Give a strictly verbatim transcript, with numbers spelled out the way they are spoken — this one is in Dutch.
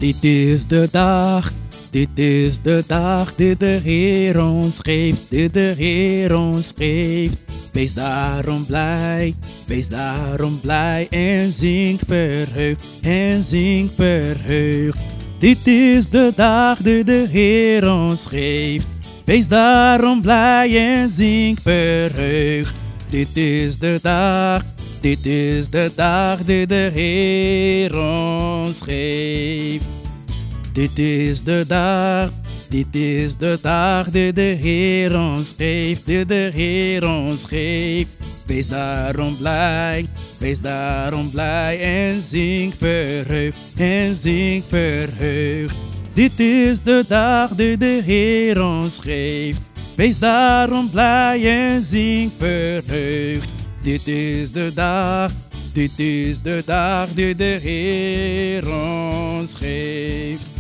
Dit is de dag, dit is de dag die de Heer ons geeft, die de Heer ons geeft. Wees daarom blij, wees daarom blij en zing verheugd, en zing verheugd. Dit is de dag die de Heer ons geeft. Wees daarom blij en zing verheugd. Dit is de dag, dit is de dag die de Heer ons geeft. Dit is de dag, dit is de dag die de Heer ons geeft, die de Heer ons geeft. Wees daarom blij, wees daarom blij en zing verheugd, en zing verheugd. Dit is de dag die de Heer ons geeft. Wees daarom blij en zing verheugd. Dit is de dag, dit is de dag die de Heer ons geeft.